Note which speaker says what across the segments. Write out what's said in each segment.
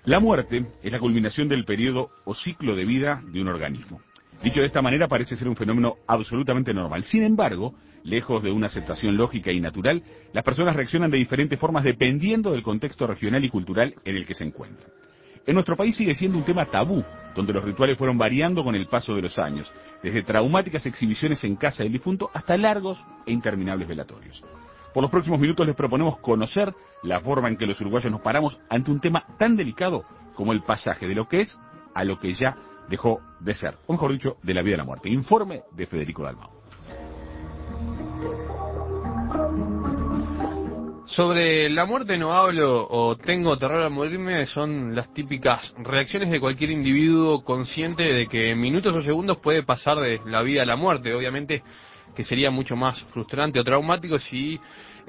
Speaker 1: La muerte es la culminación del periodo o ciclo de vida de un organismo. Dicho de esta manera, parece ser un fenómeno absolutamente normal. Sin embargo, lejos de una aceptación lógica y natural, las personas reaccionan de diferentes formas dependiendo del contexto regional y cultural en el que se encuentran. En nuestro país sigue siendo un tema tabú, donde los rituales fueron variando con el paso de los años, desde traumáticas exhibiciones en casa del difunto hasta largos e interminables velatorios. Por los próximos minutos les proponemos conocer la forma en que los uruguayos nos paramos ante un tema tan delicado como el pasaje de lo que es a lo que ya dejó de ser, o mejor dicho, de la vida a la muerte. Informe de Federico Dalmau.
Speaker 2: Sobre la muerte no hablo o tengo terror al morirme son las típicas reacciones de cualquier individuo consciente de que en minutos o segundos puede pasar de la vida a la muerte. Obviamente que sería mucho más frustrante o traumático si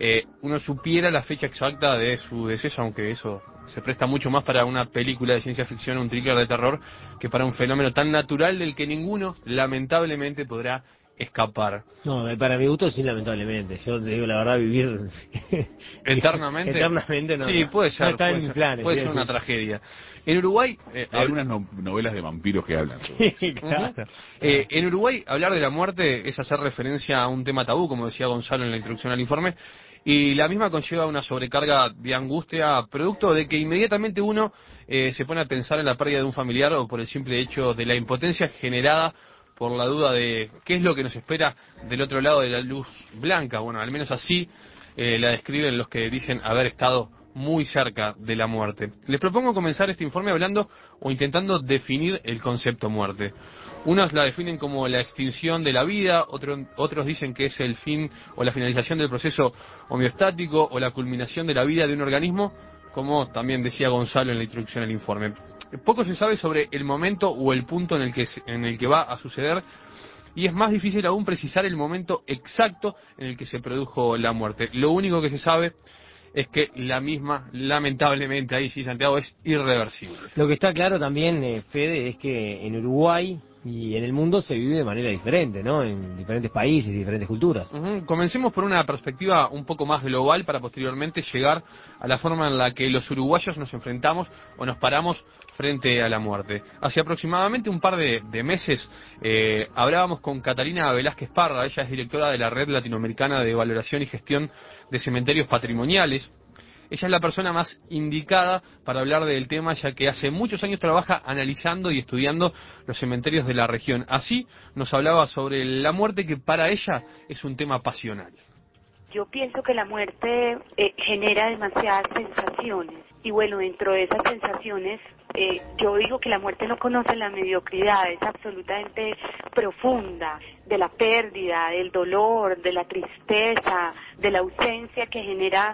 Speaker 2: uno supiera la fecha exacta de su deceso, aunque eso se presta mucho más para una película de ciencia ficción o un thriller de terror que para un fenómeno tan natural del que ninguno lamentablemente podrá escapar.
Speaker 3: No, para mi gusto sí, lamentablemente. Yo te digo la verdad, vivir
Speaker 2: ¿Eternamente?
Speaker 3: eternamente no.
Speaker 2: Sí, puede ser,
Speaker 3: No está en mis planes.
Speaker 2: puede ser una tragedia. En Uruguay...
Speaker 1: Hay algunas novelas de vampiros que hablan sobre eso.
Speaker 3: Sí, claro.
Speaker 2: En Uruguay, hablar de la muerte es hacer referencia a un tema tabú, como decía Gonzalo en la introducción al informe, y la misma conlleva una sobrecarga de angustia, producto de que inmediatamente uno se pone a pensar en la pérdida de un familiar o por el simple hecho de la impotencia generada por la duda de qué es lo que nos espera del otro lado de la luz blanca. Bueno, al menos así la describen los que dicen haber estado muy cerca de la muerte. Les propongo comenzar este informe hablando o intentando definir el concepto muerte. Unos la definen como la extinción de la vida, otros dicen que es el fin o la finalización del proceso homeostático o la culminación de la vida de un organismo, como también decía Gonzalo en la introducción al informe. Poco se sabe sobre el momento o el punto en el que va a suceder, y es más difícil aún precisar el momento exacto en el que se produjo la muerte. Lo único que se sabe es que la misma, lamentablemente, ahí sí, Santiago, es irreversible.
Speaker 3: Lo que está claro también, Fede, es que en Uruguay y en el mundo se vive de manera diferente, ¿no? En diferentes países, diferentes culturas.
Speaker 2: Comencemos por una perspectiva un poco más global para posteriormente llegar a la forma en la que los uruguayos nos enfrentamos o nos paramos frente a la muerte. Hace aproximadamente un par de meses hablábamos con Catalina Velázquez Parra. Ella es directora de la Red Latinoamericana de Valoración y Gestión de Cementerios Patrimoniales. Ella es la persona más indicada para hablar del tema, ya que hace muchos años trabaja analizando y estudiando los cementerios de la región. Así nos hablaba sobre la muerte, que para ella es un tema pasional.
Speaker 4: Yo pienso que la muerte genera demasiadas sensaciones y bueno, dentro de esas sensaciones yo digo que la muerte no conoce la mediocridad, es absolutamente profunda, de la pérdida, del dolor, de la tristeza, de la ausencia que genera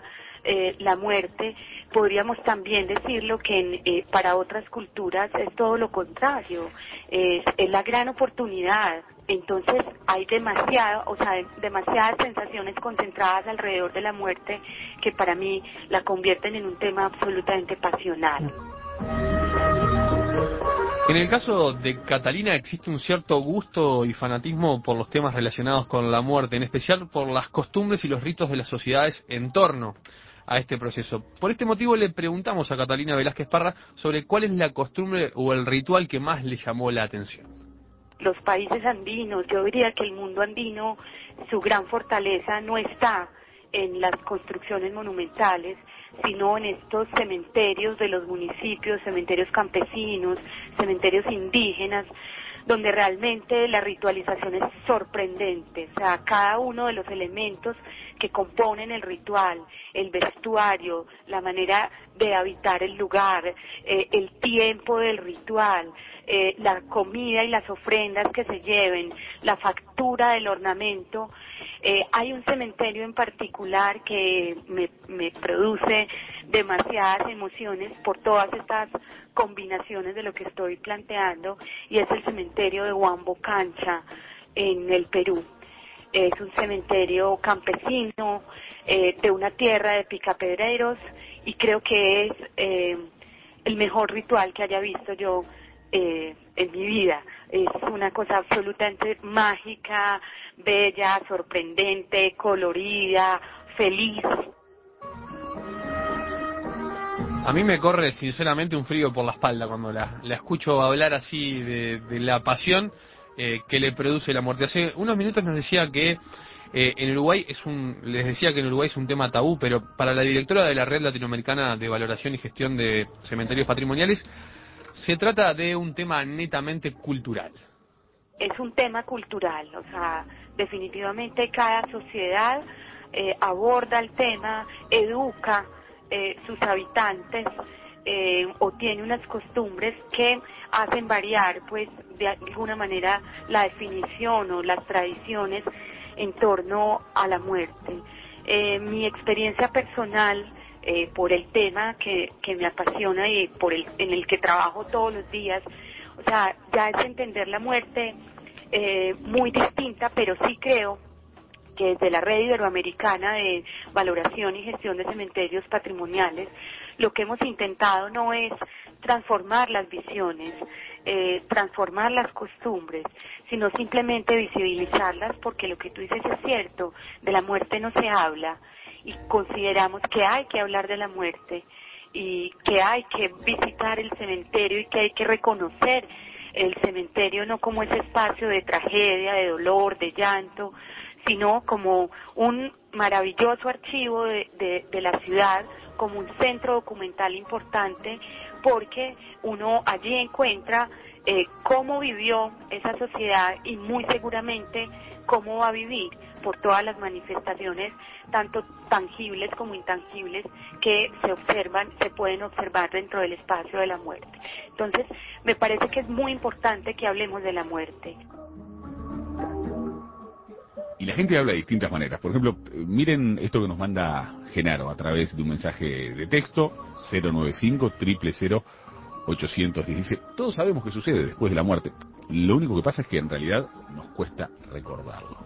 Speaker 4: la muerte. Podríamos también decirlo que para otras culturas es todo lo contrario, es la gran oportunidad. Entonces hay demasiadas sensaciones concentradas alrededor de la muerte que para mí la convierten en un tema absolutamente pasional.
Speaker 2: En el caso de Catalina existe un cierto gusto y fanatismo por los temas relacionados con la muerte, en especial por las costumbres y los ritos de las sociedades en torno a este proceso. Por este motivo le preguntamos a Catalina Velázquez Parra sobre cuál es la costumbre o el ritual que más le llamó la atención.
Speaker 4: Los países andinos, yo diría que el mundo andino, su gran fortaleza no está en las construcciones monumentales, sino en estos cementerios de los municipios, cementerios campesinos, cementerios indígenas, donde realmente la ritualización es sorprendente. O sea, cada uno de los elementos que componen el ritual, el vestuario, la manera de habitar el lugar, el tiempo del ritual, la comida y las ofrendas que se lleven, la factura del ornamento. Hay un cementerio en particular que me produce demasiadas emociones por todas estas combinaciones de lo que estoy planteando, y es el cementerio de Huambo Cancha en el Perú. Es un cementerio campesino de una tierra de picapedreros, y creo que es el mejor ritual que haya visto yo en mi vida. Es una cosa absolutamente mágica, bella, sorprendente, colorida, feliz.
Speaker 2: A mí me corre sinceramente un frío por la espalda cuando la escucho hablar así de la pasión que le produce la muerte. Hace unos minutos nos decía que en Uruguay les decía que en Uruguay es un tema tabú, pero para la directora de la Red Latinoamericana de Valoración y Gestión de Cementerios Patrimoniales, se trata de un tema netamente cultural.
Speaker 4: Es un tema cultural, o sea, definitivamente cada sociedad aborda el tema, educa sus habitantes o tiene unas costumbres que hacen variar, pues, de alguna manera la definición o las tradiciones en torno a la muerte. Mi experiencia personal por el tema que me apasiona y en el que trabajo todos los días, o sea, ya es entender la muerte muy distinta, pero sí creo que desde la Red Iberoamericana de Valoración y Gestión de Cementerios Patrimoniales, lo que hemos intentado no es transformar las visiones, transformar las costumbres, sino simplemente visibilizarlas, porque lo que tú dices es cierto, de la muerte no se habla, y consideramos que hay que hablar de la muerte, y que hay que visitar el cementerio, y que hay que reconocer el cementerio no como ese espacio de tragedia, de dolor, de llanto, sino como un maravilloso archivo de la ciudad, como un centro documental importante, porque uno allí encuentra cómo vivió esa sociedad y muy seguramente cómo va a vivir por todas las manifestaciones, tanto tangibles como intangibles, que se pueden observar dentro del espacio de la muerte. Entonces, me parece que es muy importante que hablemos de la muerte.
Speaker 1: Y la gente habla de distintas maneras. Por ejemplo, miren esto que nos manda Genaro a través de un mensaje de texto, 095-000-800. Dice, todos sabemos qué sucede después de la muerte. Lo único que pasa es que en realidad nos cuesta recordarlo.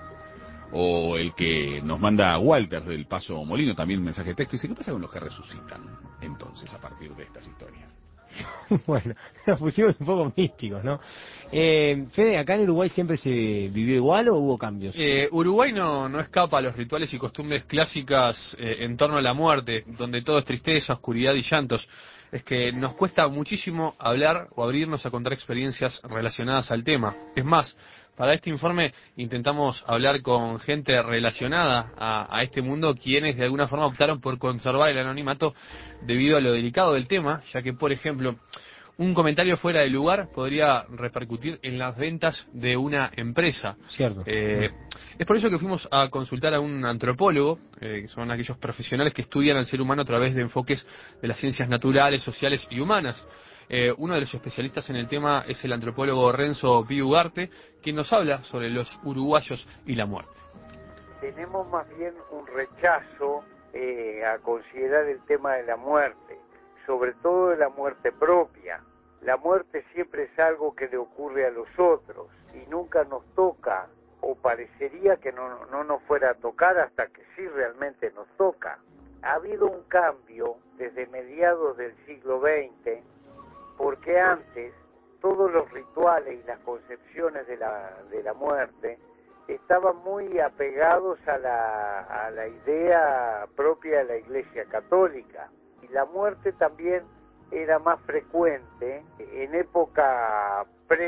Speaker 1: O el que nos manda Walter del Paso Molino, también un mensaje de texto, dice, ¿qué pasa con los que resucitan entonces a partir de estas historias?
Speaker 3: Bueno, nos pusimos un poco místicos, ¿no? Fede, ¿acá en Uruguay siempre se vivió igual o hubo cambios?
Speaker 2: Uruguay no escapa a los rituales y costumbres clásicas en torno a la muerte, donde todo es tristeza, oscuridad y llantos. Es que nos cuesta muchísimo hablar o abrirnos a contar experiencias relacionadas al tema. Es más, para este informe intentamos hablar con gente relacionada a este mundo, quienes de alguna forma optaron por conservar el anonimato debido a lo delicado del tema, ya que, por ejemplo, un comentario fuera de lugar podría repercutir en las ventas de una empresa.
Speaker 3: Cierto.
Speaker 2: Es por eso que fuimos a consultar a un antropólogo, que son aquellos profesionales que estudian al ser humano a través de enfoques de las ciencias naturales, sociales y humanas. Uno de los especialistas en el tema es el antropólogo Renzo Pío Ugarte, quien nos habla sobre los uruguayos y la muerte.
Speaker 5: Tenemos más bien un rechazo a considerar el tema de la muerte, sobre todo de la muerte propia. La muerte siempre es algo que le ocurre a los otros y nunca nos toca, o parecería que no nos fuera a tocar hasta que sí realmente nos toca. Ha habido un cambio desde mediados del siglo XX, porque antes todos los rituales y las concepciones de la muerte estaban muy apegados a la idea propia de la Iglesia Católica. Y la muerte también era más frecuente en época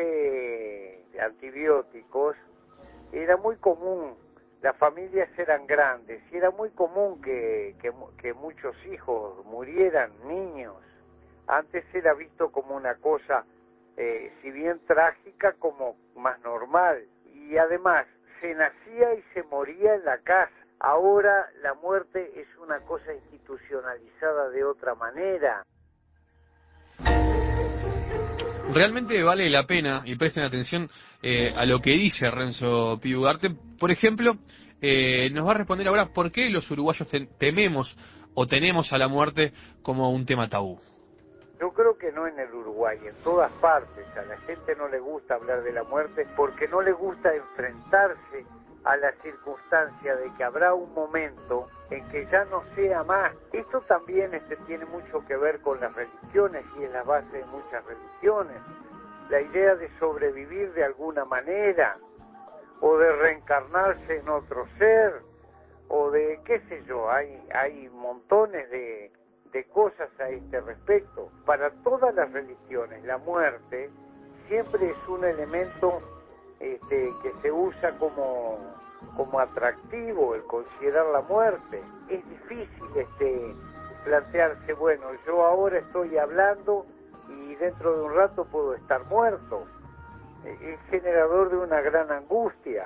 Speaker 5: pre-antibióticos. Era muy común, las familias eran grandes y era muy común que muchos hijos murieran, niños. Antes era visto como una cosa, si bien trágica, como más normal. Y además, se nacía y se moría en la casa. Ahora la muerte es una cosa institucionalizada de otra manera.
Speaker 2: Realmente vale la pena, y presten atención a lo que dice Renzo Pío Ugarte. Por ejemplo, nos va a responder ahora por qué los uruguayos tememos o tenemos a la muerte como un tema tabú.
Speaker 5: Yo creo que no en el Uruguay, en todas partes. A la gente no le gusta hablar de la muerte porque no le gusta enfrentarse a la circunstancia de que habrá un momento en que ya no sea más. Esto también tiene mucho que ver con las religiones y es la base de muchas religiones. La idea de sobrevivir de alguna manera, o de reencarnarse en otro ser, o de qué sé yo, hay montones de de cosas a este respecto. Para todas las religiones, la muerte siempre es un elemento que se usa como atractivo, el considerar la muerte. Es difícil plantearse, bueno, yo ahora estoy hablando y dentro de un rato puedo estar muerto. Es generador de una gran angustia.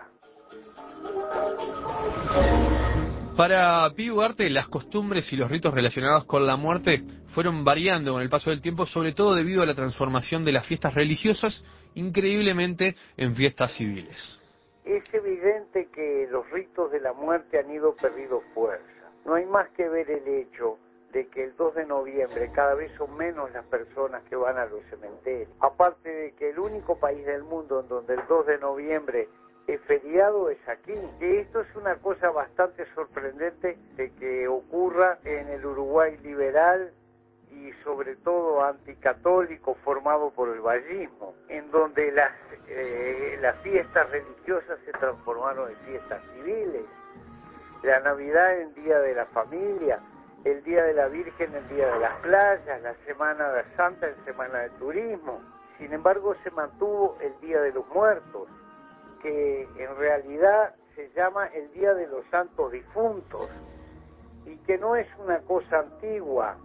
Speaker 2: Para Pío Ugarte, las costumbres y los ritos relacionados con la muerte fueron variando con el paso del tiempo, sobre todo debido a la transformación de las fiestas religiosas, increíblemente, en fiestas civiles.
Speaker 5: Es evidente que los ritos de la muerte han ido perdiendo fuerza. No hay más que ver el hecho de que el 2 de noviembre cada vez son menos las personas que van a los cementerios. Aparte de que el único país del mundo en donde el 2 de noviembre es feriado es aquí. Y esto es una cosa bastante sorprendente de que ocurra en el Uruguay liberal y sobre todo anticatólico formado por el vallismo, en donde las fiestas religiosas se transformaron en fiestas civiles. La Navidad en Día de la Familia, el Día de la Virgen en Día de las Playas, la Semana de Santa en Semana de Turismo. Sin embargo, se mantuvo el Día de los Muertos, que en realidad se llama el Día de los Santos Difuntos, y que no es una cosa antigua,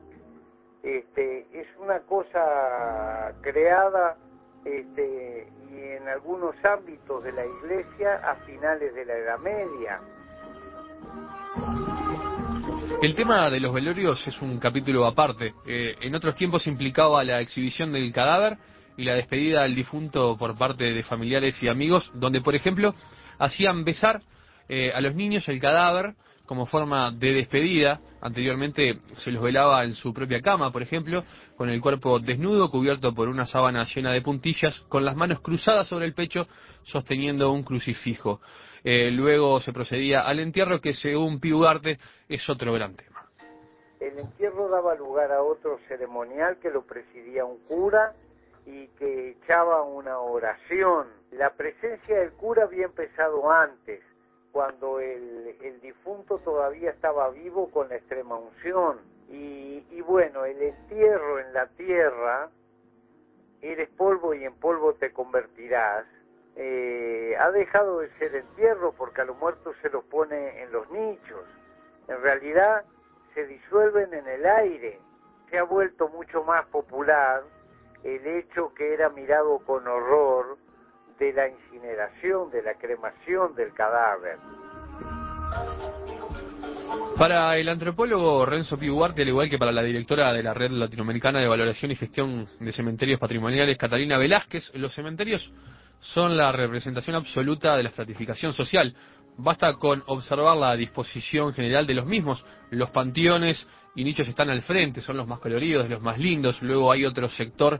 Speaker 5: es una cosa creada y en algunos ámbitos de la Iglesia a finales de la Edad Media.
Speaker 2: El tema de los velorios es un capítulo aparte. En otros tiempos implicaba la exhibición del cadáver y la despedida del difunto por parte de familiares y amigos, donde, por ejemplo, hacían besar a los niños el cadáver como forma de despedida. Anteriormente se los velaba en su propia cama, por ejemplo, con el cuerpo desnudo, cubierto por una sábana llena de puntillas, con las manos cruzadas sobre el pecho, sosteniendo un crucifijo. Luego se procedía al entierro, que según Pío Ugarte es otro gran tema.
Speaker 5: El entierro daba lugar a otro ceremonial que lo presidía un cura y que echaba una oración. La presencia del cura había empezado antes, cuando el difunto todavía estaba vivo con la extrema unción. Y bueno, el entierro en la tierra, eres polvo y en polvo te convertirás, ha dejado de ser entierro porque a los muertos se los pone en los nichos. En realidad se disuelven en el aire. Se ha vuelto mucho más popular el hecho que era mirado con horror de la incineración, de la cremación del cadáver.
Speaker 2: Para el antropólogo Renzo Pío Ugarte, al igual que para la directora de la Red Latinoamericana de Valoración y Gestión de Cementerios Patrimoniales, Catalina Velázquez, los cementerios son la representación absoluta de la estratificación social. Basta con observar la disposición general de los mismos. Los panteones y nichos están al frente, son los más coloridos, los más lindos. Luego hay otro sector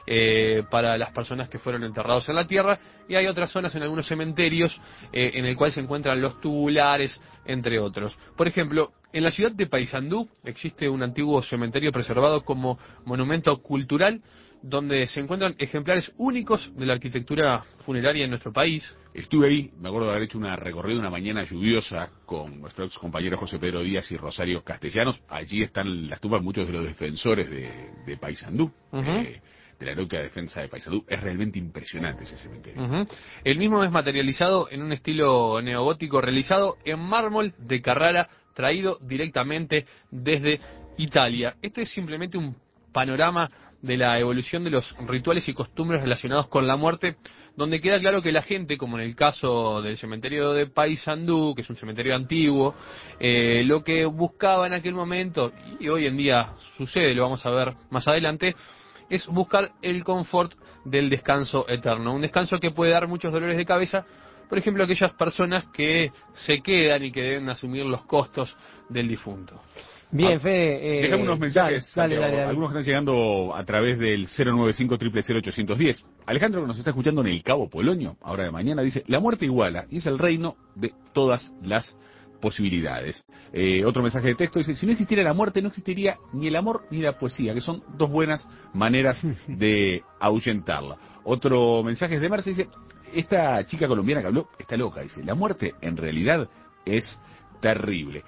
Speaker 2: para las personas que fueron enterrados en la tierra, y hay otras zonas en algunos cementerios en el cual se encuentran los tubulares, entre otros. Por ejemplo, en la ciudad de Paysandú existe un antiguo cementerio preservado como monumento cultural, donde se encuentran ejemplares únicos de la arquitectura funeraria en nuestro país.
Speaker 1: Estuve ahí, me acuerdo de haber hecho una recorrida una mañana lluviosa con nuestro ex compañero José Pedro Díaz y Rosario Castellanos. Allí están las tumbas muchos de los defensores de Paysandú, de la heroica defensa de Paysandú. Es realmente impresionante ese cementerio.
Speaker 2: El mismo es materializado en un estilo neogótico realizado en mármol de Carrara, traído directamente desde Italia. Este es simplemente un panorama de la evolución de los rituales y costumbres relacionados con la muerte, donde queda claro que la gente, como en el caso del cementerio de Paysandú, que es un cementerio antiguo, lo que buscaba en aquel momento, y hoy en día sucede, lo vamos a ver más adelante, es buscar el confort del descanso eterno, un descanso que puede dar muchos dolores de cabeza, por ejemplo, aquellas personas que se quedan y que deben asumir los costos del difunto.
Speaker 3: Bien, Fede.
Speaker 1: Dejame unos mensajes,
Speaker 3: dale.
Speaker 1: algunos que están llegando a través del 095-000-810. Alejandro, que nos está escuchando en el Cabo Polonio, ahora de mañana, dice: la muerte iguala y es el reino de todas las posibilidades. Otro mensaje de texto dice: si no existiera la muerte, no existiría ni el amor ni la poesía, que son dos buenas maneras de ahuyentarla. Otro mensaje es de Marce, dice: esta chica colombiana que habló está loca, dice, la muerte en realidad es terrible.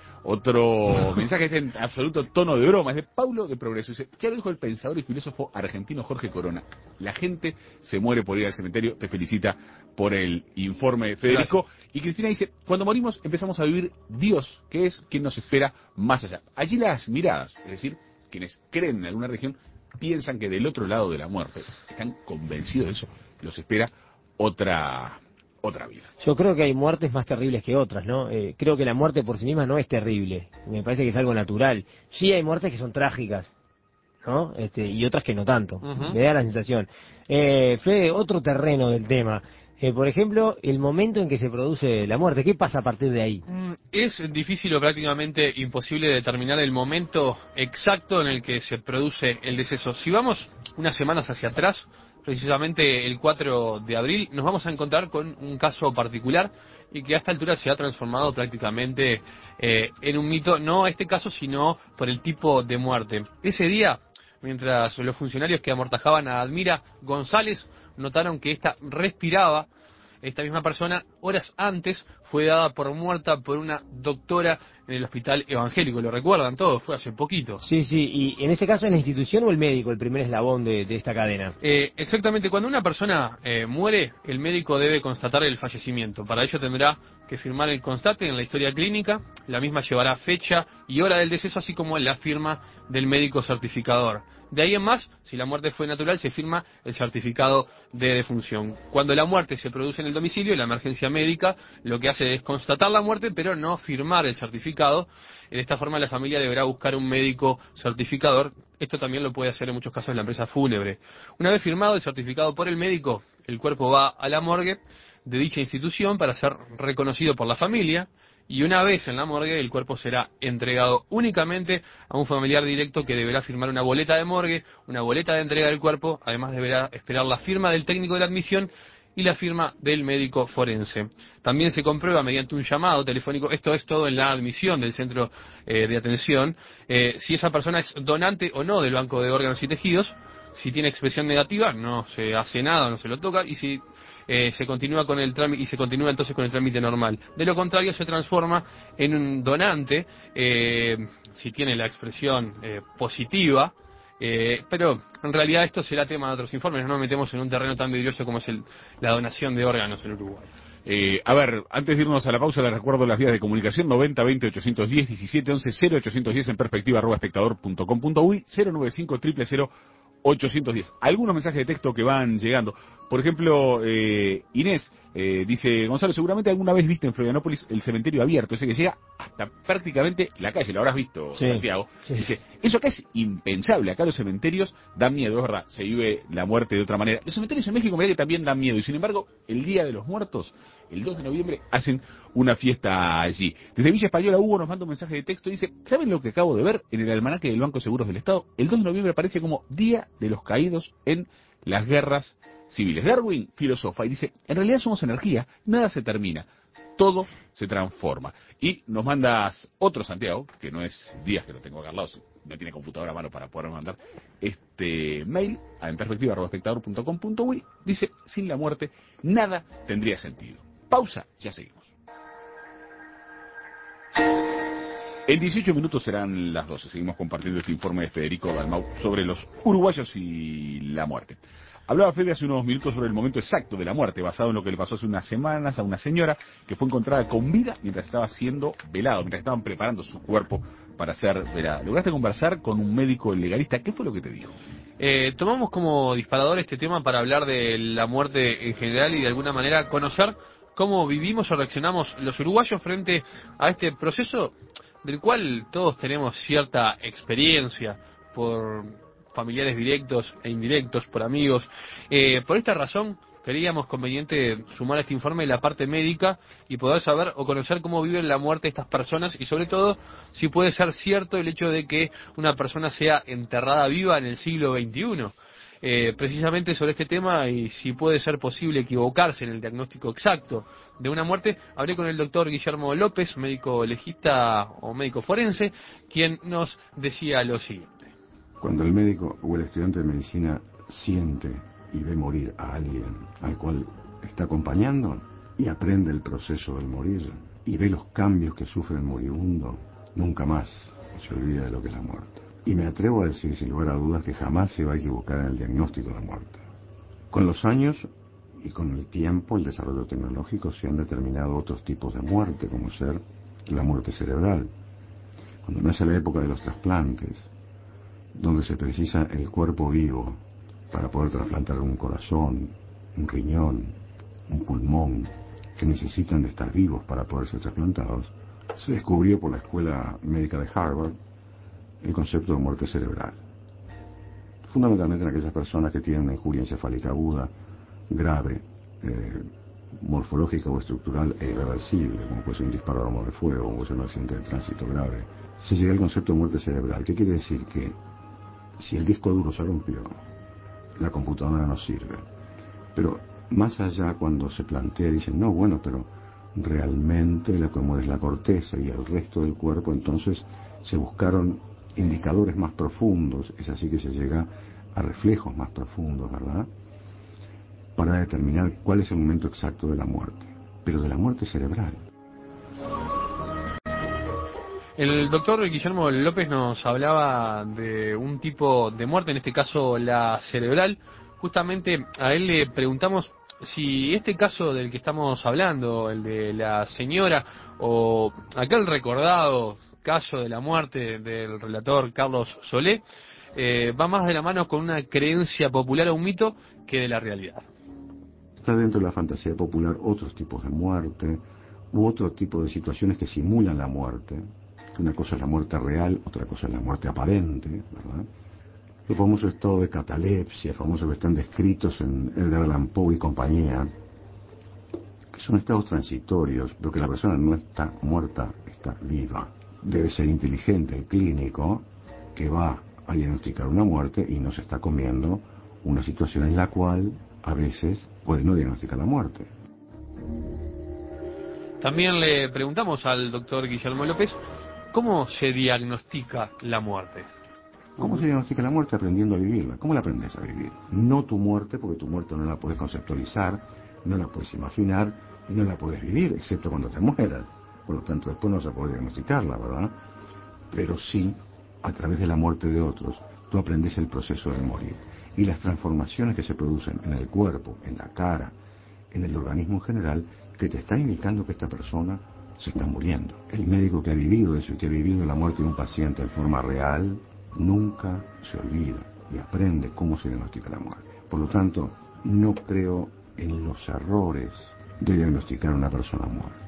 Speaker 1: Otro mensaje en absoluto tono de broma, es de Paulo de Progreso. Dice, ya lo dijo el pensador y filósofo argentino Jorge Corona, la gente se muere por ir al cementerio, te felicita por el informe, Federico. Gracias. Y Cristina dice, cuando morimos empezamos a vivir Dios, que es quien nos espera más allá. Allí las miradas, es decir, quienes creen en alguna religión, piensan que del otro lado de la muerte, están convencidos de eso, los espera otra vida.
Speaker 3: Yo creo que hay muertes más terribles que otras, ¿no? Creo que la muerte por sí misma no es terrible, me parece que es algo natural. Sí hay muertes que son trágicas, ¿no? Y otras que no tanto, me da la sensación. Fede, otro terreno del tema. Por ejemplo, el momento en que se produce la muerte, ¿qué pasa a partir de ahí?
Speaker 2: Es difícil o prácticamente imposible determinar el momento exacto en el que se produce el deceso. Si vamos unas semanas hacia atrás, precisamente el 4 de abril, nos vamos a encontrar con un caso particular y que a esta altura se ha transformado prácticamente en un mito, no este caso, sino por el tipo de muerte. Ese día, mientras los funcionarios que amortajaban a Admira González notaron que ésta respiraba, esta misma persona, horas antes, fue dada por muerta por una doctora en el hospital evangélico. ¿Lo recuerdan todos? Fue hace poquito.
Speaker 3: Sí, y en ese caso es la institución o el médico el primer eslabón de esta cadena.
Speaker 2: Exactamente, cuando una persona muere, el médico debe constatar el fallecimiento. Para ello tendrá que firmar el constate en la historia clínica, la misma llevará fecha y hora del deceso, así como la firma del médico certificador. De ahí en más, si la muerte fue natural, se firma el certificado de defunción. Cuando la muerte se produce en el domicilio, la emergencia médica lo que hace es constatar la muerte, pero no firmar el certificado. De esta forma, la familia deberá buscar un médico certificador. Esto también lo puede hacer en muchos casos la empresa fúnebre. Una vez firmado el certificado por el médico, el cuerpo va a la morgue de dicha institución para ser reconocido por la familia. Y una vez en la morgue, el cuerpo será entregado únicamente a un familiar directo que deberá firmar una boleta de morgue, una boleta de entrega del cuerpo, además deberá esperar la firma del técnico de la admisión y la firma del médico forense. También se comprueba mediante un llamado telefónico, esto es todo en la admisión del centro de atención, si esa persona es donante o no del banco de órganos y tejidos. Si tiene expresión negativa, no se hace nada, no se lo toca, y si se continúa con el trámite, y se continúa entonces con el trámite normal. De lo contrario, se transforma en un donante si tiene la expresión positiva, pero en realidad esto será tema de otros informes. No nos metemos en un terreno tan vidrioso como es la donación de órganos en Uruguay.
Speaker 1: A ver, antes de irnos a la pausa, les recuerdo las vías de comunicación: 90 20 810 17 11 0810 en perspectiva @espectador.com.uy, 095 000 810. Algunos mensajes de texto que van llegando. Por ejemplo, Inés dice, Gonzalo, seguramente alguna vez viste en Florianópolis el cementerio abierto, ese que llega hasta prácticamente la calle, lo habrás visto, sí, Santiago. Sí. Dice, eso acá es impensable, acá los cementerios dan miedo, es verdad, se vive la muerte de otra manera. Los cementerios en México, mirá que también dan miedo, y sin embargo, el Día de los Muertos, el 2 de noviembre, hacen una fiesta allí. Desde Villa Española, Hugo nos manda un mensaje de texto, dice, ¿saben lo que acabo de ver en el almanaque del Banco de Seguros del Estado? El 2 de noviembre aparece como Día de los Caídos en las Guerras Civiles. Darwin filosofa y dice, en realidad somos energía, nada se termina, todo se transforma. Y nos mandas otro Santiago, que no es Díaz, que lo tengo acá al lado, no tiene computadora a mano para poder mandar este mail a enperspectiva@espectador.com.uy, dice, sin la muerte nada tendría sentido. Pausa, ya seguimos. En 18 minutos serán las 12. Seguimos compartiendo este informe de Federico Dalmau sobre los uruguayos y la muerte. Hablaba Fede hace unos minutos sobre el momento exacto de la muerte, basado en lo que le pasó hace unas semanas a una señora que fue encontrada con vida mientras estaba siendo velado, mientras estaban preparando su cuerpo para ser velada. ¿Lograste conversar con un médico legalista? ¿Qué fue lo que te dijo?
Speaker 2: Tomamos como disparador este tema para hablar de la muerte en general y de alguna manera conocer cómo vivimos o reaccionamos los uruguayos frente a este proceso del cual todos tenemos cierta experiencia por familiares directos e indirectos, por amigos. Por esta razón creíamos conveniente sumar a este informe la parte médica y poder saber o conocer cómo viven la muerte estas personas y sobre todo si puede ser cierto el hecho de que una persona sea enterrada viva en el siglo XXI. Precisamente sobre este tema y si puede ser posible equivocarse en el diagnóstico exacto de una muerte, hablé con el doctor Guillermo López, médico legista o médico forense, quien nos decía lo siguiente.
Speaker 6: Cuando el médico o el estudiante de medicina siente y ve morir a alguien al cual está acompañando y aprende el proceso del morir y ve los cambios que sufre el moribundo, nunca más se olvida de lo que es la muerte. Y me atrevo a decir sin lugar a dudas que jamás se va a equivocar en el diagnóstico de muerte. Con los años y con el tiempo, el desarrollo tecnológico, se han determinado otros tipos de muerte, como ser la muerte cerebral. Cuando nace la época de los trasplantes, donde se precisa el cuerpo vivo para poder trasplantar un corazón, un riñón, un pulmón, que necesitan de estar vivos para poder ser trasplantados, se descubrió por la Escuela Médica de Harvard el concepto de muerte cerebral. Fundamentalmente en aquellas personas que tienen una injuria encefálica aguda, grave, morfológica o estructural e irreversible, como puede ser un disparo de arma de fuego, como puede ser un accidente de tránsito grave, se llega al concepto de muerte cerebral. ¿Qué quiere decir? Que si el disco duro se rompió, la computadora no sirve. Pero más allá, cuando se plantea, dicen, no, bueno, pero realmente lo que muere es la corteza y el resto del cuerpo. Entonces se buscaron indicadores más profundos, es así que se llega a reflejos más profundos, ¿verdad?, para determinar cuál es el momento exacto de la muerte, pero de la muerte cerebral.
Speaker 2: El doctor Guillermo López nos hablaba de un tipo de muerte, en este caso la cerebral. Justamente a él le preguntamos si este caso del que estamos hablando, el de la señora, o aquel recordado caso de la muerte del relator Carlos Solé, va más de la mano con una creencia popular o un mito que de la realidad.
Speaker 6: Está dentro de la fantasía popular otros tipos de muerte u otro tipo de situaciones que simulan la muerte. Una cosa es la muerte real, otra cosa es la muerte aparente, ¿verdad? Los famosos estados de catalepsia, famosos que están descritos en Edgar Allan Poe y compañía, que son estados transitorios, pero que la persona no está muerta, está viva. Debe ser inteligente el clínico que va a diagnosticar una muerte y no se está comiendo una situación en la cual a veces puede no diagnosticar la muerte.
Speaker 2: También le preguntamos al doctor Guillermo López cómo se diagnostica la muerte.
Speaker 6: ¿Cómo se diagnostica la muerte? Aprendiendo a vivirla. ¿Cómo la aprendes a vivir? No tu muerte, porque tu muerte no la puedes conceptualizar, no la puedes imaginar y no la puedes vivir, excepto cuando te mueras. Por lo tanto, después no se puede diagnosticarla, ¿verdad? Pero sí, a través de la muerte de otros, tú aprendes el proceso de morir. Y las transformaciones que se producen en el cuerpo, en la cara, en el organismo en general, que te están indicando que esta persona se está muriendo. El médico que ha vivido eso y que ha vivido la muerte de un paciente en forma real, nunca se olvida y aprende cómo se diagnostica la muerte. Por lo tanto, no creo en los errores de diagnosticar a una persona muerta.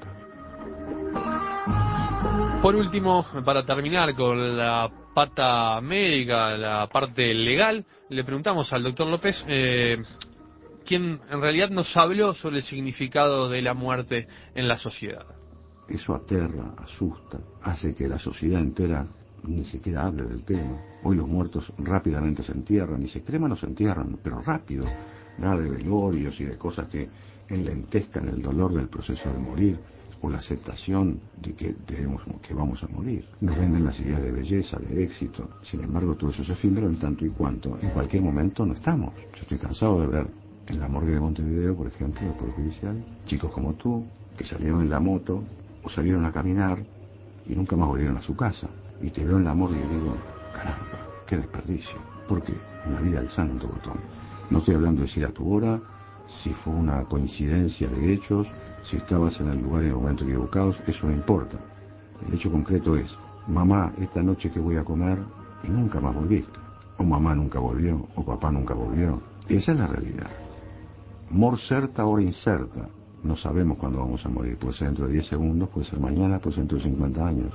Speaker 2: Por último, para terminar con la pata médica, la parte legal, le preguntamos al doctor López, quien en realidad nos habló sobre el significado de la muerte en la sociedad.
Speaker 6: Eso aterra, asusta, hace que la sociedad entera ni siquiera hable del tema. Hoy los muertos rápidamente se entierran, y se creman o se entierran, pero rápido. Nada de velorios y de cosas que enlentezcan el dolor del proceso de morir, o la aceptación de que vamos a morir. Nos venden las ideas de belleza, de éxito. Sin embargo, todo eso es efímero en tanto y cuanto en cualquier momento no estamos. Yo estoy cansado de ver en la morgue de Montevideo, por ejemplo, del Poder Judicial, chicos como tú, que salieron en la moto o salieron a caminar y nunca más volvieron a su casa. Y te veo en la morgue y digo, caramba, qué desperdicio. ¿Por qué? Una vida al santo botón. No estoy hablando de si era tu hora, si fue una coincidencia de hechos, si estabas en el lugar en el momento equivocado, eso no importa. El hecho concreto es, mamá, esta noche que voy a comer, y nunca más volviste. O mamá nunca volvió, o papá nunca volvió. Esa es la realidad. Mor certa, hora incerta. No sabemos cuándo vamos a morir. Puede ser dentro de 10 segundos, puede ser mañana, puede ser dentro de 50 años.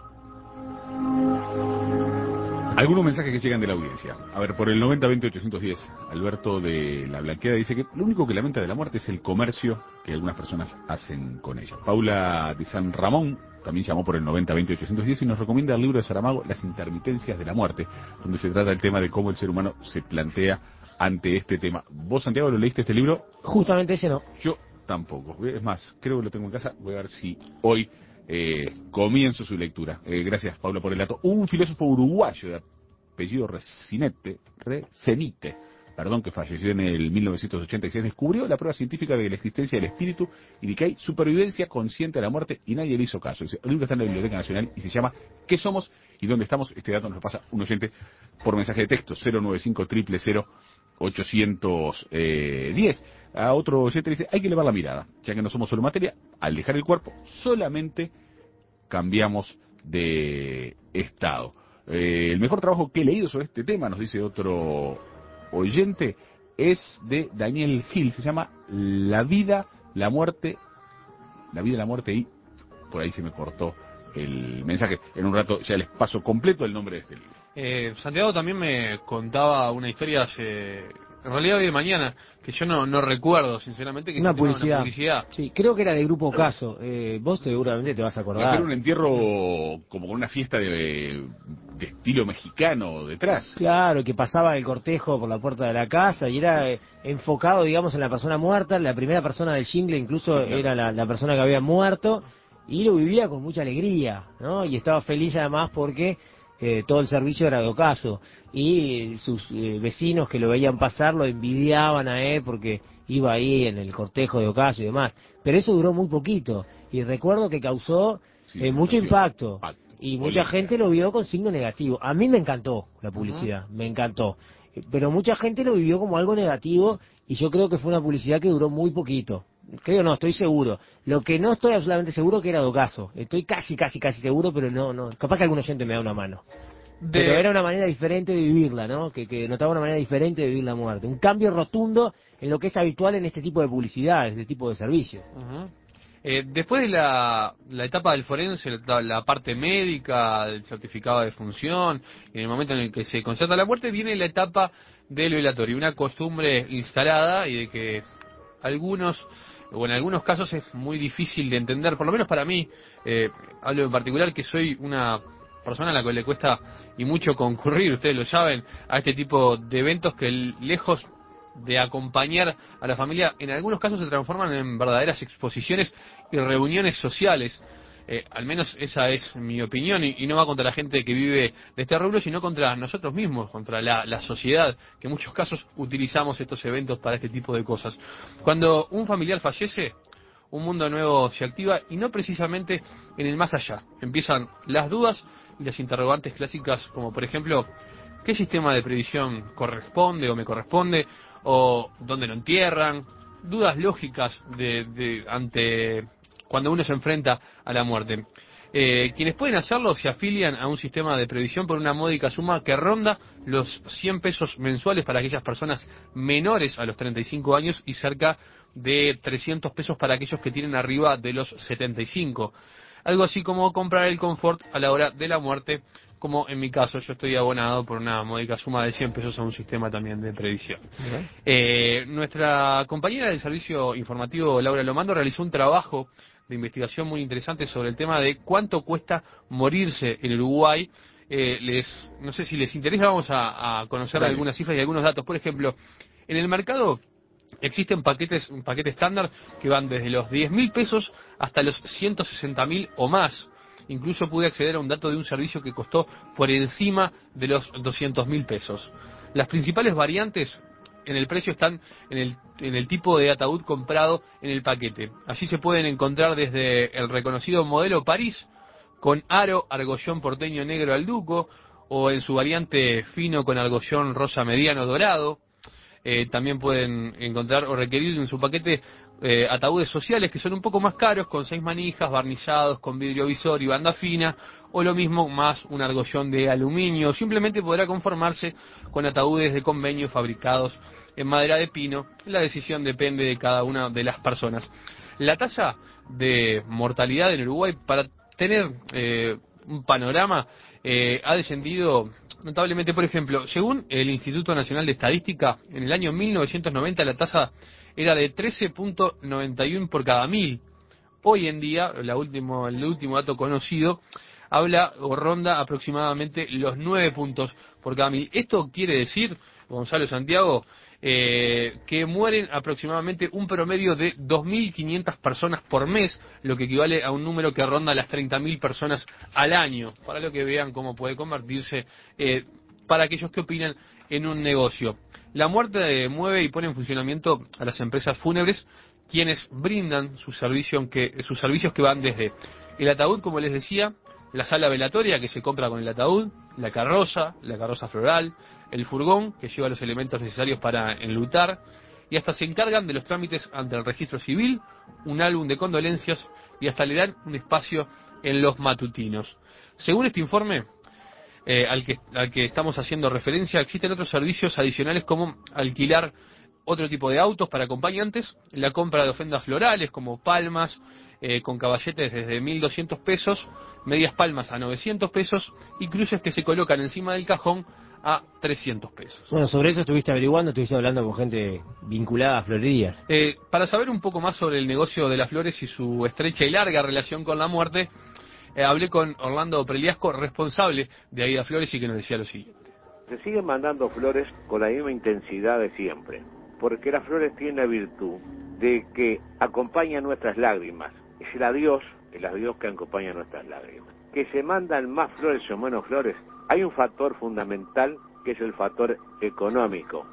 Speaker 1: Algunos mensajes que llegan de la audiencia. A ver, por el 90-20-810, Alberto de La Blanqueada dice que lo único que lamenta de la muerte es el comercio que algunas personas hacen con ella. Paula de San Ramón también llamó por el 90-20-810 y nos recomienda el libro de Saramago, Las intermitencias de la muerte, donde se trata el tema de cómo el ser humano se plantea ante este tema. ¿Vos, Santiago, lo leíste este libro?
Speaker 3: Justamente ese no.
Speaker 1: Yo tampoco. Es más, creo que lo tengo en casa. Voy a ver si hoy comienzo su lectura. Gracias, Paula, por el dato. Un filósofo uruguayo de apellido Recenite, que falleció en el 1986, descubrió la prueba científica de la existencia del espíritu y de que hay supervivencia consciente a la muerte y nadie le hizo caso. El libro está en la Biblioteca Nacional y se llama ¿Qué somos y dónde estamos? Este dato nos lo pasa un oyente por mensaje de texto, 095 000 810. A otro oyente dice, hay que elevar la mirada, ya que no somos solo materia, al dejar el cuerpo solamente cambiamos de estado. El mejor trabajo que he leído sobre este tema, nos dice otro oyente, es de Daniel Gil, se llama La vida, la muerte y por ahí se me cortó el mensaje. En un rato ya les paso completo el nombre de este libro.
Speaker 2: Santiago también me contaba una historia en realidad hoy de mañana, que yo no recuerdo, sinceramente, que
Speaker 3: una
Speaker 2: se
Speaker 3: publicidad.
Speaker 2: Una publicidad.
Speaker 3: Sí, creo que era de Grupo Caso. Vos seguramente te vas a acordar.
Speaker 1: Era un entierro como con una fiesta de estilo mexicano detrás.
Speaker 3: Claro, que pasaba el cortejo por la puerta de la casa y era enfocado, digamos, en la persona muerta. La primera persona del jingle incluso era la persona que había muerto y lo vivía con mucha alegría, ¿no? Y estaba feliz además porque todo el servicio era de ocaso y sus vecinos que lo veían pasar lo envidiaban a él porque iba ahí en el cortejo de ocaso y demás, pero eso duró muy poquito y recuerdo que causó mucho impacto y mucha gente lo vio con signo negativo. A mí me encantó la publicidad, me encantó, pero mucha gente lo vivió como algo negativo y yo creo que fue una publicidad que duró muy poquito. Creo no, estoy seguro. Lo que no estoy absolutamente seguro que era de ocaso. Estoy casi seguro, pero no. Capaz que algún oyente me da una mano. Pero era una manera diferente de vivirla, ¿no? Que notaba una manera diferente de vivir la muerte. Un cambio rotundo en lo que es habitual en este tipo de publicidad, en este tipo de servicios.
Speaker 2: Después de la etapa del forense, la parte médica, del certificado de defunción, en el momento en el que se constata la muerte, viene la etapa del velatorio, una costumbre instalada y de que en algunos casos es muy difícil de entender, por lo menos para mí, hablo en particular que soy una persona a la que le cuesta y mucho concurrir, ustedes lo saben, a este tipo de eventos que lejos de acompañar a la familia, en algunos casos se transforman en verdaderas exposiciones y reuniones sociales. Al menos esa es mi opinión y no va contra la gente que vive de este rubro, sino contra nosotros mismos, contra la sociedad, que en muchos casos utilizamos estos eventos para este tipo de cosas. Cuando un familiar fallece, un mundo nuevo se activa y no precisamente en el más allá. Empiezan las dudas y las interrogantes clásicas, como por ejemplo, ¿qué sistema de previsión corresponde o me corresponde? ¿O dónde lo entierran? Dudas lógicas ante cuando uno se enfrenta a la muerte. Quienes pueden hacerlo se afilian a un sistema de previsión por una módica suma que ronda los 100 pesos mensuales para aquellas personas menores a los 35 años y cerca de 300 pesos para aquellos que tienen arriba de los 75. Algo así como comprar el confort a la hora de la muerte, como en mi caso yo estoy abonado por una módica suma de 100 pesos a un sistema también de previsión. Nuestra compañera del servicio informativo, Laura Lomando, realizó un trabajo de investigación muy interesante sobre el tema de cuánto cuesta morirse en Uruguay. No sé si les interesa, vamos a conocer algunas cifras y algunos datos. Por ejemplo, en el mercado existen un paquete estándar que van desde los 10.000 pesos hasta los 160.000 o más. Incluso pude acceder a un dato de un servicio que costó por encima de los 200.000 pesos. Las principales variantes en el precio están en el tipo de ataúd comprado en el paquete. Allí se pueden encontrar desde el reconocido modelo París, con aro, argollón porteño negro al duco, o en su variante fino con argollón rosa mediano dorado. También pueden encontrar o requerir en su paquete ataúdes sociales que son un poco más caros, con 6 manijas, barnizados, con vidrio visor y banda fina, o lo mismo más un argollón de aluminio. Simplemente podrá conformarse con ataúdes de convenio fabricados en madera de pino. La decisión depende de cada una de las personas. La tasa de mortalidad en Uruguay, para tener un panorama, ha descendido notablemente. Por ejemplo, según el Instituto Nacional de Estadística, en el año 1990 la tasa era de 13.91 por cada 1000. Hoy en día, el último dato conocido, habla o ronda aproximadamente los 9 puntos por cada 1000. Esto quiere decir, Gonzalo Santiago, que mueren aproximadamente un promedio de 2.500 personas por mes, lo que equivale a un número que ronda las 30.000 personas al año, para lo que vean cómo puede convertirse, para aquellos que opinan, en un negocio. La muerte mueve y pone en funcionamiento a las empresas fúnebres, quienes brindan sus servicios que van desde el ataúd, como les decía, la sala velatoria que se compra con el ataúd, la carroza floral, el furgón que lleva los elementos necesarios para enlutar, y hasta se encargan de los trámites ante el registro civil, un álbum de condolencias y hasta le dan un espacio en los matutinos. Según este informe, al que estamos haciendo referencia, existen otros servicios adicionales como alquilar otro tipo de autos para acompañantes, la compra de ofrendas florales como palmas con caballetes desde 1.200 pesos, medias palmas a 900 pesos y cruces que se colocan encima del cajón a 300 pesos.
Speaker 3: Bueno, sobre eso estuviste averiguando, estuviste hablando con gente vinculada a florerías.
Speaker 2: Para saber un poco más sobre el negocio de las flores y su estrecha y larga relación con la muerte, hablé con Orlando Preliasco, responsable de Aida Flores, y que nos decía lo siguiente.
Speaker 7: Se siguen mandando flores con la misma intensidad de siempre, porque las flores tienen la virtud de que acompañan nuestras lágrimas. Es el adiós que acompaña nuestras lágrimas. Que se mandan más flores o menos flores, hay un factor fundamental que es el factor económico.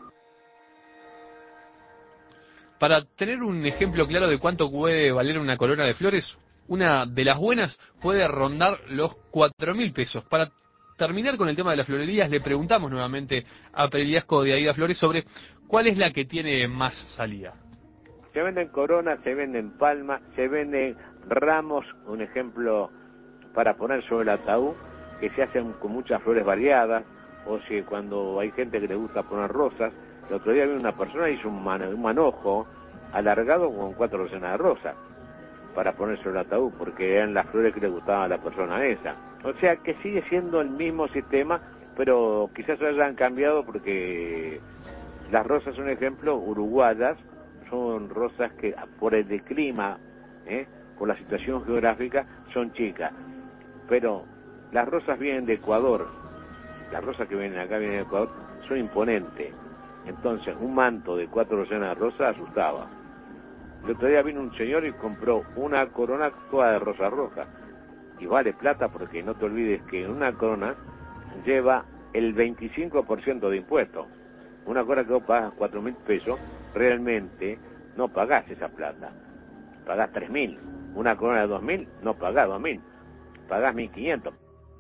Speaker 2: Para tener un ejemplo claro de cuánto puede valer una corona de flores, una de las buenas puede rondar los 4.000 pesos. Para terminar con el tema de las florerías, le preguntamos nuevamente a Preliasco de Aida Flores sobre cuál es la que tiene más salida.
Speaker 7: Se venden coronas, se venden palmas, se venden ramos, un ejemplo para poner sobre el ataúd, que se hacen con muchas flores variadas, o si cuando hay gente que le gusta poner rosas. El otro día vi una persona que hizo un manojo alargado con 4 docenas de rosas para poner sobre el ataúd, porque eran las flores que le gustaban a la persona esa. O sea que sigue siendo el mismo sistema, pero quizás se hayan cambiado porque las rosas, un ejemplo, uruguayas, son rosas que por el clima, por la situación geográfica, son chicas. Pero las rosas vienen de Ecuador, las rosas que vienen acá vienen de Ecuador, son imponentes. Entonces, un manto de 4 docenas de rosas asustaba. El otro día vino un señor y compró una corona toda de rosa roja. Y vale plata porque no te olvides que una corona lleva el 25% de impuestos. Una corona que vos pagas 4.000 pesos, realmente no pagás esa plata. Pagás 3.000. Una corona de 2.000, no pagás 2.000. Pagás 1.500.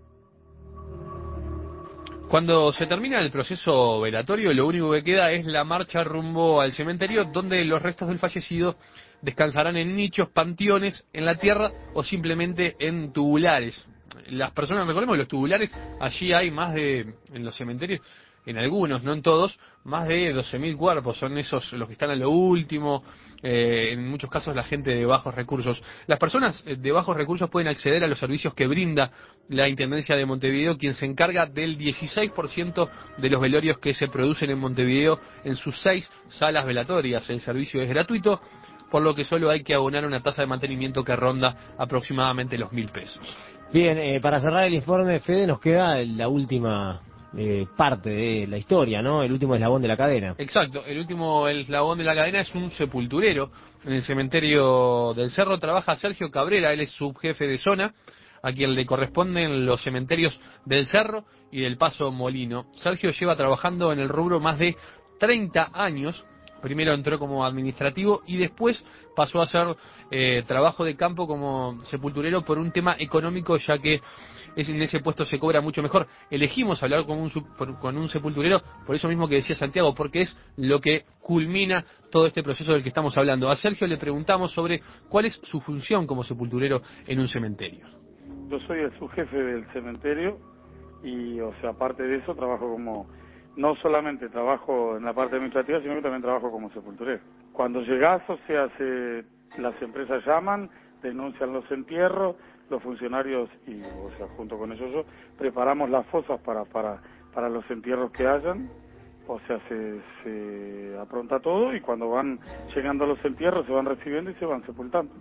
Speaker 2: Cuando se termina el proceso velatorio, lo único que queda es la marcha rumbo al cementerio, donde los restos del fallecido descansarán en nichos, panteones, en la tierra o simplemente en tubulares. Las personas, recordemos, los tubulares, allí hay más de, en los cementerios, en algunos, no en todos, más de 12.000 cuerpos, son esos los que están a lo último, en muchos casos la gente de bajos recursos. Las personas de bajos recursos pueden acceder a los servicios que brinda la Intendencia de Montevideo, quien se encarga del 16% de los velorios que se producen en Montevideo en sus 6 salas velatorias. El servicio es gratuito, por lo que solo hay que abonar una tasa de mantenimiento que ronda aproximadamente los 1.000 pesos.
Speaker 3: Bien, para cerrar el informe, Fede, nos queda la última parte de la historia, ¿no? El último eslabón de la cadena.
Speaker 2: Exacto, el último eslabón de la cadena es un sepulturero. En el cementerio del Cerro trabaja Sergio Cabrera, él es subjefe de zona, a quien le corresponden los cementerios del Cerro y del Paso Molino. Sergio lleva trabajando en el rubro más de 30 años. Primero entró como administrativo y después pasó a hacer trabajo de campo como sepulturero por un tema económico, ya que en ese puesto se cobra mucho mejor. Elegimos hablar con un sepulturero por eso mismo que decía Santiago, porque es lo que culmina todo este proceso del que estamos hablando. A Sergio le preguntamos sobre cuál es su función como sepulturero en un cementerio.
Speaker 8: Yo soy el subjefe del cementerio y, o sea, aparte de eso trabajo como... No solamente trabajo en la parte administrativa, sino que también trabajo como sepulturero. Cuando llegás, o sea, las empresas llaman, denuncian los entierros, los funcionarios, y, o sea, junto con ellos yo, preparamos las fosas para los entierros que hayan, o sea, se apronta todo y cuando van llegando los entierros se van recibiendo y se van sepultando.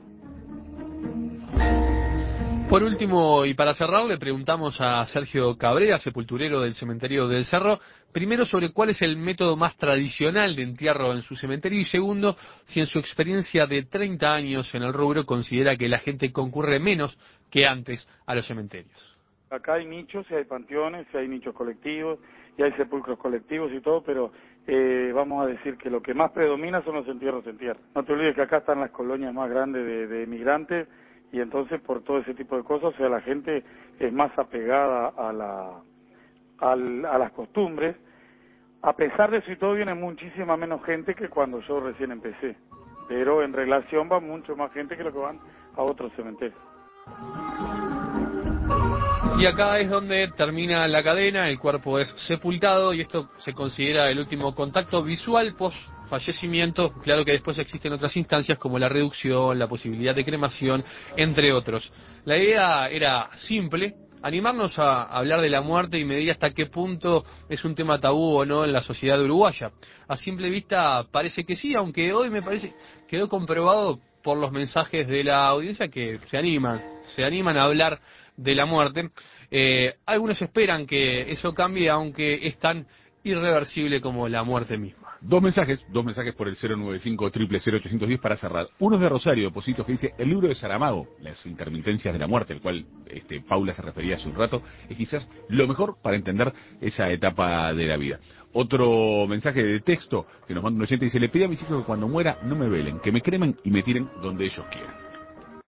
Speaker 2: Por último, y para cerrar, le preguntamos a Sergio Cabrera, sepulturero del cementerio del Cerro, primero sobre cuál es el método más tradicional de entierro en su cementerio y segundo, si en su experiencia de 30 años en el rubro considera que la gente concurre menos que antes a los cementerios.
Speaker 8: Acá hay nichos, y hay panteones, y hay nichos colectivos, y hay sepulcros colectivos y todo, pero vamos a decir que lo que más predomina son los entierros en tierra. No te olvides que acá están las colonias más grandes de emigrantes, y entonces por todo ese tipo de cosas, o sea, la gente es más apegada a las costumbres. A pesar de eso y todo, viene muchísima menos gente que cuando yo recién empecé, pero en relación va mucho más gente que lo que van a otros cementerios.
Speaker 2: Y acá es donde termina la cadena, el cuerpo es sepultado y esto se considera el último contacto visual post fallecimiento. Claro que después existen otras instancias como la reducción, la posibilidad de cremación, entre otros. La idea era simple: animarnos a hablar de la muerte y medir hasta qué punto es un tema tabú o no en la sociedad uruguaya. A simple vista parece que sí, aunque hoy me parece quedó comprobado por los mensajes de la audiencia que se animan a hablar de la muerte. Algunos esperan que eso cambie, aunque es tan irreversible como la muerte misma.
Speaker 1: Dos mensajes por el 095-000-810 para cerrar. Uno es de Rosario, de Positos, que dice: el libro de Saramago, Las intermitencias de la muerte, al cual Paula se refería hace un rato, es quizás lo mejor para entender esa etapa de la vida. Otro mensaje de texto que nos manda un oyente dice: le pido a mis hijos que cuando muera no me velen, que me cremen y me tiren donde ellos quieran.